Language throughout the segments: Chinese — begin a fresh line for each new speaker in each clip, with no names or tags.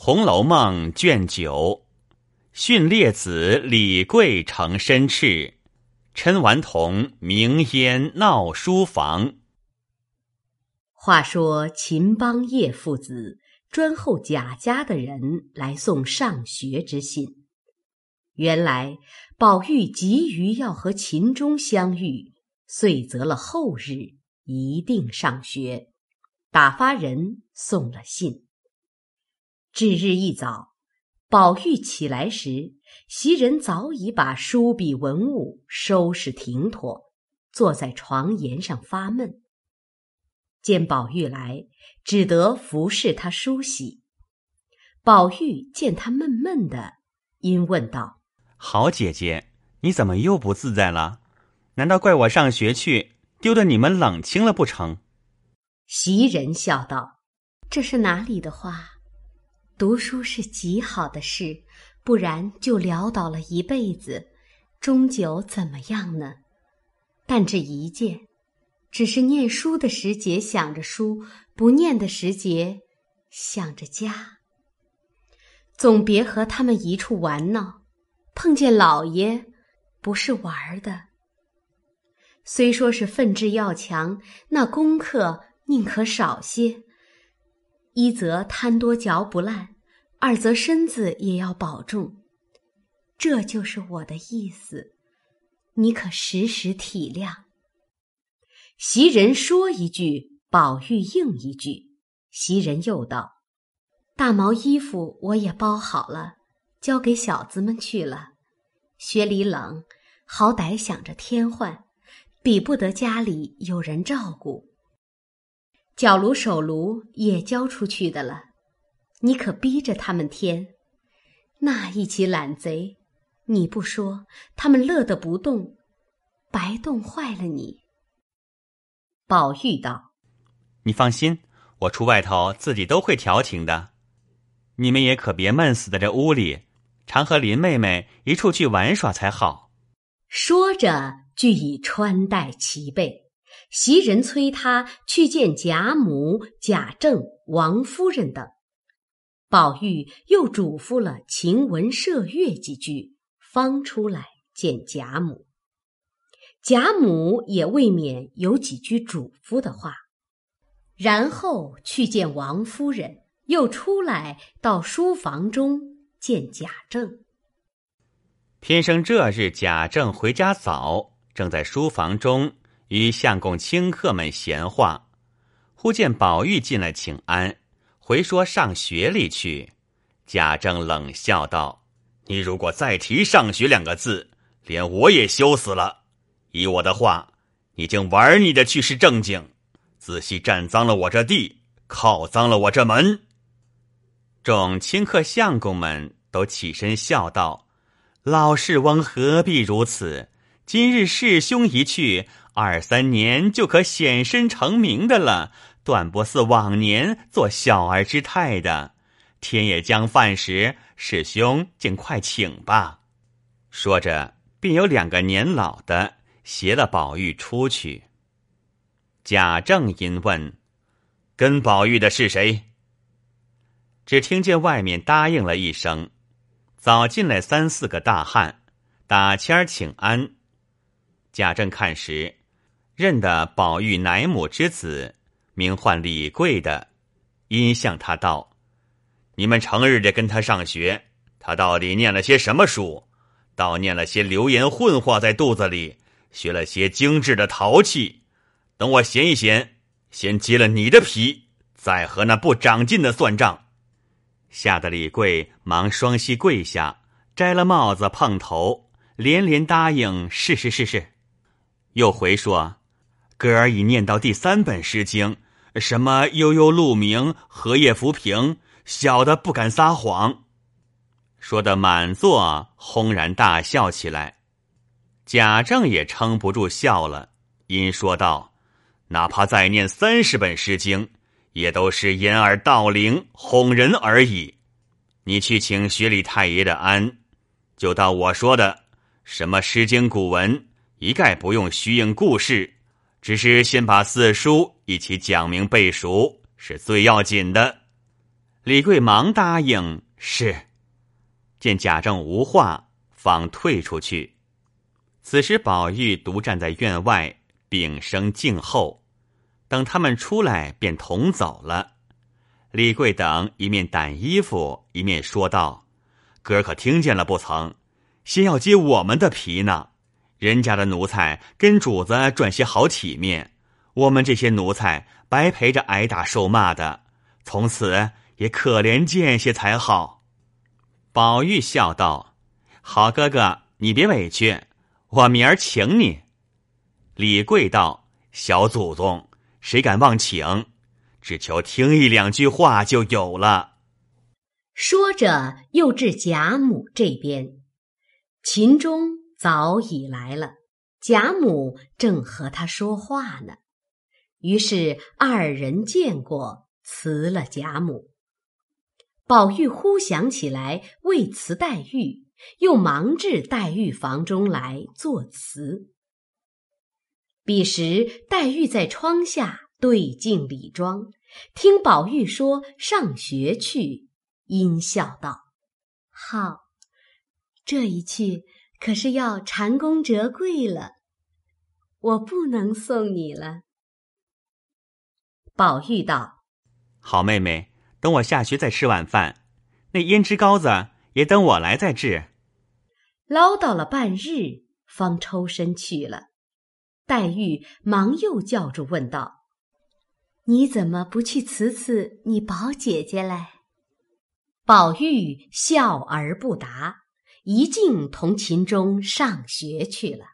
红楼梦》卷9，训列子李贵成申斥，嗔顽童明烟闹书房。
话说秦邦业父子专候贾家的人来送上学之信。原来宝玉急于要和秦钟相遇，遂择了后日一定上学，打发人送了信。至日一早，宝玉起来时，袭人早已把书笔文物收拾停妥，坐在床沿上发闷。见宝玉来，只得服侍他梳洗。宝玉见他闷闷的，因问道：
好姐姐，你怎么又不自在了？难道怪我上学去，丢得你们冷清了不成？
袭人笑道：这是哪里的话？读书是极好的事，不然就潦倒了一辈子，终究怎么样呢？但这一件，只是念书的时节想着书，不念的时节想着家。总别和他们一处玩闹，碰见老爷不是玩的。虽说是奋志要强，那功课宁可少些，一则贪多嚼不烂，二则身子也要保重。这就是我的意思，你可时时体谅。袭人说一句，宝玉应一句。袭人又道：大毛衣服我也包好了，交给小子们去了。学里冷，好歹想着添换，比不得家里有人照顾。脚炉手炉也交出去的了，你可逼着他们添。那一起懒贼，你不说，他们乐得不动，白冻坏了你。宝玉道：
你放心，我出外头自己都会调停的。你们也可别闷死在这屋里，常和林妹妹一处去玩耍才好。
说着俱已穿戴齐备。袭人催他去见贾母、贾政、王夫人等。宝玉又嘱咐了晴雯、麝月几句，方出来见贾母。贾母也未免有几句嘱咐的话，然后去见王夫人，又出来到书房中见贾政。
偏生这日贾政回家早，正在书房中与相公卿客们闲话，忽见宝玉进来请安，回说上学里去。贾政冷笑道：你如果再提上学2个字，连我也羞死了。依我的话，你竟玩你的去是正经，仔细占脏了我这地，靠脏了我这门。众卿客相公们都起身笑道：老氏翁何必如此？今日师兄一去，2、3年就可显身成名的了，断不似往年做小儿之态的。天也将饭时，师兄尽快请吧。说着，便有2个年老的携了宝玉出去。贾政因问：跟宝玉的是谁？只听见外面答应了一声，早进来3、4个大汉，打签请安。贾政看时，认得宝玉乃母之子，名唤李贵的，因向他道：你们成日的跟他上学，他到底念了些什么书？倒念了些流言混话在肚子里，学了些精致的陶器。等我闲一闲，先揭了你的皮，再和那不长进的算账。吓得李贵忙双膝跪下，摘了帽子碰头，连连答应是。又回说：哥儿已念到第3本诗经，什么悠悠鹿鸣，荷叶浮萍，小的不敢撒谎。说得满座轰然大笑起来。贾政也撑不住笑了，因说道：哪怕再念30本诗经，也都是掩耳盗铃，哄人而已。你去请学里太爷的安，就到我说的什么诗经古文，一概不用虚应故事，只是先把4书一起讲明背熟，是最要紧的。 李贵忙答应是。见贾政无话，方退出去。此时宝玉独站在院外，屏声静候，等他们出来便同走了。李贵等一面掸衣服，一面说道：哥儿可听见了不曾？先要揭我们的皮呢。人家的奴才跟主子赚些好体面，我们这些奴才白陪着挨打受骂的，从此也可怜见些才好。宝玉笑道：好哥哥，你别委屈，我明儿请你。李贵道：小祖宗，谁敢忘请？只求听一两句话就有了。
说着又至贾母这边，秦钟早已来了，贾母正和他说话呢。于是二人见过，辞了贾母。宝玉忽想起来未辞黛玉，又忙至黛玉房中来作辞。彼时黛玉在窗下对镜理妆，听宝玉说上学去，阴笑道：好，这一去可是要蟾宫折桂了，我不能送你了。宝玉道：
好妹妹，等我下学再吃晚饭，那胭脂膏子也等我来再制。
唠叨了半日，方抽身去了。黛玉忙又叫住问道：你怎么不去辞你宝姐姐来？宝玉笑而不答，一径同秦钟上学去了。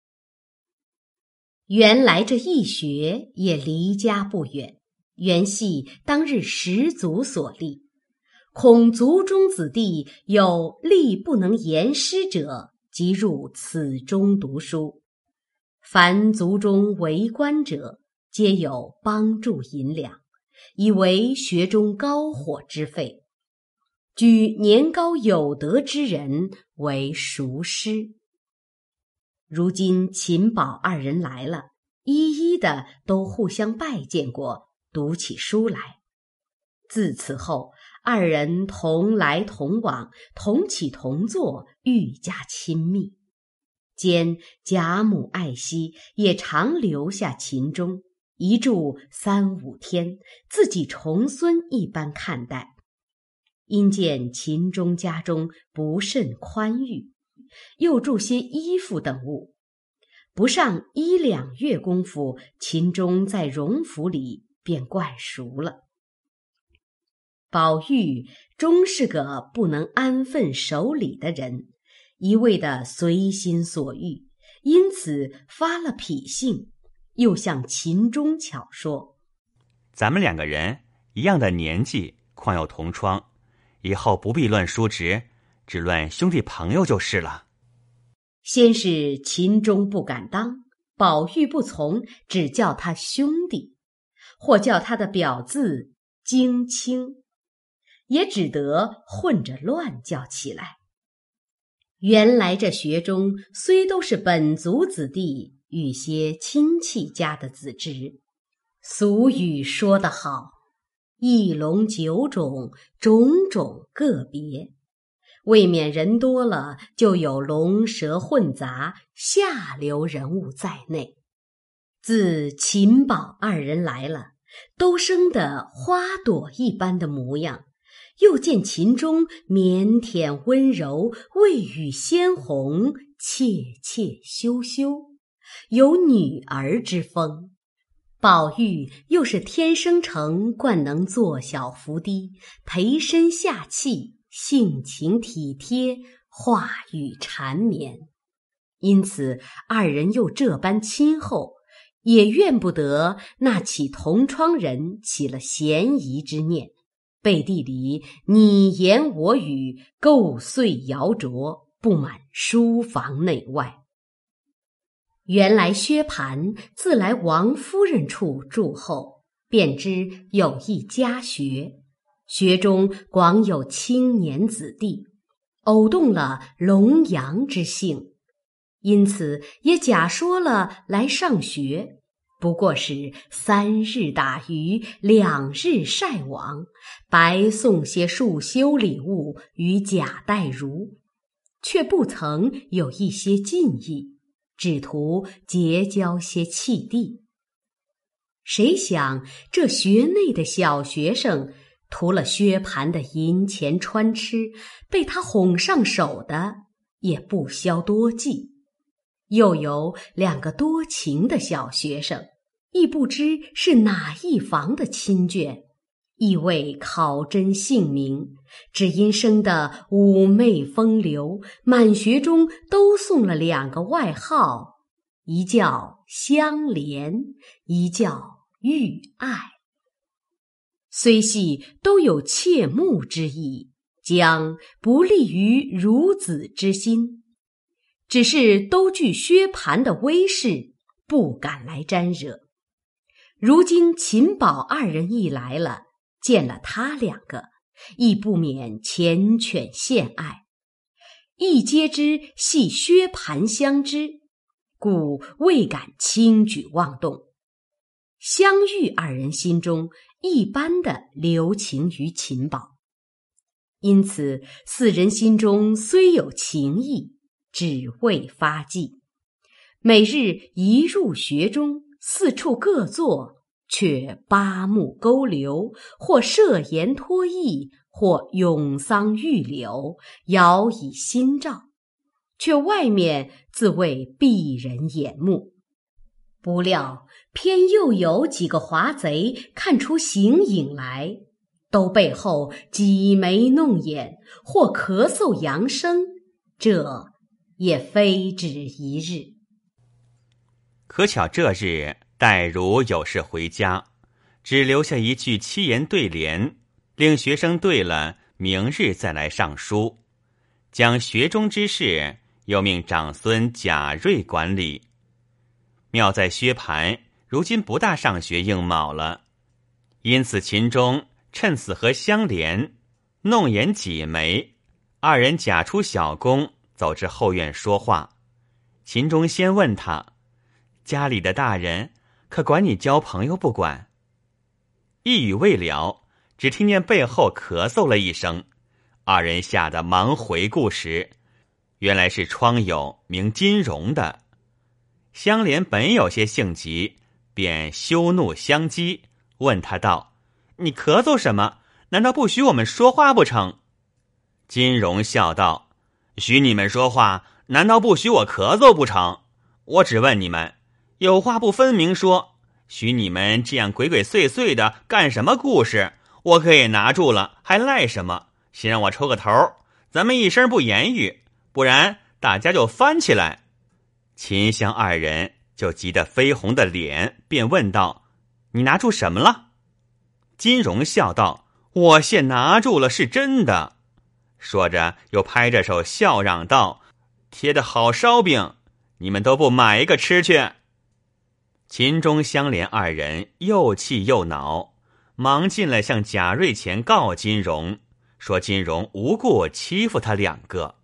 原来这一学也离家不远，原系当日始祖所立，恐族中子弟有力不能言师者，即入此中读书。凡族中为官者，皆有帮助银两，以为学中高火之费，举年高有德之人为塾师。如今秦宝二人来了，一一的都互相拜见过，读起书来。自此后，二人同来同往，同起同坐，愈加亲密。兼贾母爱惜，也常留下秦钟，一住3、5天，自己重孙一般看待。因见秦钟家中不甚宽裕，又助些衣服等物，不上1、2月功夫，秦钟在荣府里便惯熟了。宝玉终是个不能安分守礼的人，一味的随心所欲，因此发了脾性，又向秦钟巧说：
咱们2个人一样的年纪，况有同窗，以后不必论叔侄，只论兄弟朋友就是了。
先是秦钟不敢当，宝玉不从，只叫他兄弟，或叫他的表字京清，也只得混着乱叫起来。原来这学中虽都是本族子弟与些亲戚家的子侄，俗语说得好，一龙9种，种种个别，未免人多了，就有龙蛇混杂、下流人物在内。自秦宝二人来了，都生得花朵一般的模样，又见秦钟腼腆温柔，未语鲜红，怯怯羞羞，有女儿之风。宝玉又是天生成惯能做小伏低，陪身下气，性情体贴，话语缠绵，因此二人又这般亲厚，也怨不得那起同窗人起了嫌疑之念，背地里你言我语，构碎谣诼，布满书房内外。原来薛蟠自来王夫人处住后，便知有一家学，学中广有青年子弟，偶动了龙阳之性，因此也假说了来上学， 不过是3日打鱼，2日晒网，白送些束修礼物与贾代儒，却不曾有一些进意，只图结交些弃弟。谁想这学内的小学生，图了薛蟠的银钱穿吃，被他哄上手的也不消多计。又有2个多情的小学生，亦不知是哪一房的亲眷，亦未考真姓名，只因生得妩媚风流，满学中都送了2个外号，一叫香莲，一叫玉爱。虽系都有切慕之意，将不利于孺子之心，只是都惧薛蟠的威势，不敢来沾惹。如今秦宝2人一来了，见了他2个，亦不免缱绻献爱，亦皆知系薛蟠相知，故未敢轻举妄动。湘玉2人心中一般的留情于秦宝，因此4人心中虽有情意，只未发迹。每日一入学中，四处各坐，却八目勾留，或设言托意，或咏桑玉柳，遥以心照，却外面自谓避人眼目。不料偏又有几个华贼看出形影来，都背后挤眉弄眼，或咳嗽扬声，这也非止一日。
可巧这日代儒有事回家，只留下一句7言对联，令学生对了，明日再来上书。将学中之事又命长孙贾瑞管理。妙在薛蟠如今不大上学应卯了，因此秦钟趁此和相连，弄眼挤眉，2人假出小宫，走至后院说话。秦钟先问他，家里的大人可管你交朋友不管？一语未了，只听见背后咳嗽了一声，2人吓得忙回顾时，原来是窗友名金荣的。香莲本有些性急，便羞怒相激，问他道：你咳嗽什么？难道不许我们说话不成？金荣笑道：许你们说话，难道不许我咳嗽不成？我只问你们，有话不分明说，许你们这样鬼鬼祟祟的干什么故事？我可也拿住了，还赖什么？先让我抽个头，咱们一声不言语，不然大家就翻起来。秦香2人就急得绯红的脸，便问道：你拿住什么了？金荣笑道：我现拿住了，是真的。说着又拍着手笑嚷道：贴的好烧饼，你们都不买一个吃去。秦钟香莲2人又气又恼，忙进来向贾瑞前告金荣，说金荣无故欺负他2个。